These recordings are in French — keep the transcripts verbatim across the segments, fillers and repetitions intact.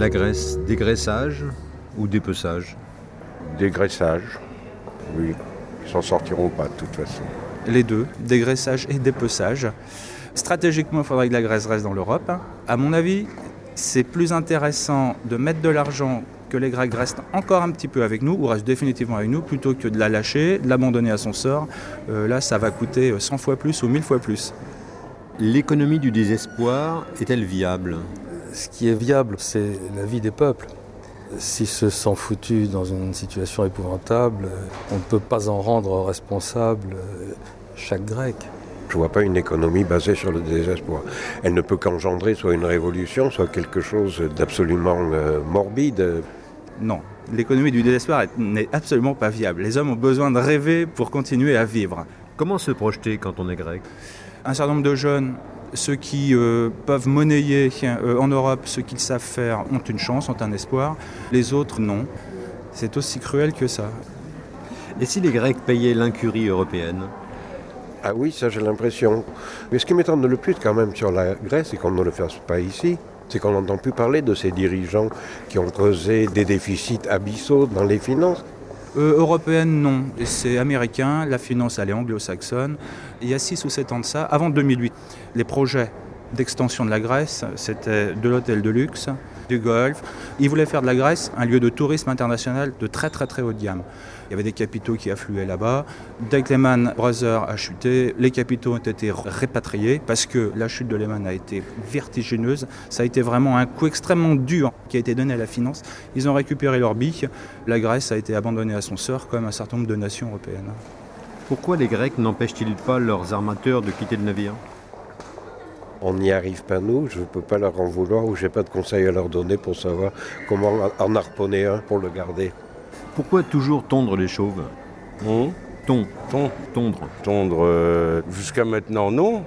La Grèce, dégraissage ou dépeçage? Dégraissage, oui. Ils s'en sortiront pas de toute façon. Les deux, dégraissage et dépeçage. Stratégiquement, il faudrait que la Grèce reste dans l'Europe. À mon avis, c'est plus intéressant de mettre de l'argent, que les Grecs restent encore un petit peu avec nous, ou restent définitivement avec nous, plutôt que de la lâcher, de l'abandonner à son sort. Euh, là, ça va coûter cent fois plus ou mille fois plus. L'économie du désespoir est-elle viable? Ce qui est viable, c'est la vie des peuples. S'ils se sont foutus dans une situation épouvantable, on ne peut pas en rendre responsable chaque Grec. Je ne vois pas une économie basée sur le désespoir. Elle ne peut qu'engendrer soit une révolution, soit quelque chose d'absolument euh, morbide. Non, l'économie du désespoir n'est absolument pas viable. Les hommes ont besoin de rêver pour continuer à vivre. Comment se projeter quand on est grec? Un certain nombre de jeunes, ceux qui euh, peuvent monnayer euh, en Europe ce qu'ils savent faire, ont une chance, ont un espoir. Les autres, non. C'est aussi cruel que ça. Et si les Grecs payaient l'incurie européenne? Ah oui, ça j'ai l'impression. Mais ce qui m'étonne le plus quand même sur la Grèce, c'est qu'on ne le fasse pas ici. C'est qu'on n'entend plus parler de ces dirigeants qui ont causé des déficits abyssaux dans les finances. Euh, européenne, non. Et c'est américain, la finance, elle est anglo-saxonne. Il y a six ou sept ans de ça, avant deux mille huit, les projets d'extension de la Grèce, c'était de l'hôtel de luxe, du golf. Ils voulaient faire de la Grèce un lieu de tourisme international de très très très haut de gamme. Il y avait des capitaux qui affluaient là-bas. Dès que Lehman Brothers a chuté, les capitaux ont été répatriés parce que la chute de Lehman a été vertigineuse. Ça a été vraiment un coup extrêmement dur qui a été donné à la finance. Ils ont récupéré leurs billes. La Grèce a été abandonnée à son sort comme un certain nombre de nations européennes. Pourquoi les Grecs n'empêchent-ils pas leurs armateurs de quitter le navire? On n'y arrive pas nous, je ne peux pas leur en vouloir ou je n'ai pas de conseils à leur donner pour savoir comment en harponner un pour le garder. Pourquoi toujours tondre les chauves? Mmh. Ton. Ton. Tondre. Tondre, euh, jusqu'à maintenant, non.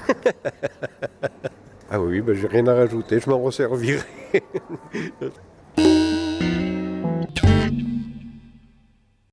Ah oui, ben, j'ai rien à rajouter, je m'en resservirai.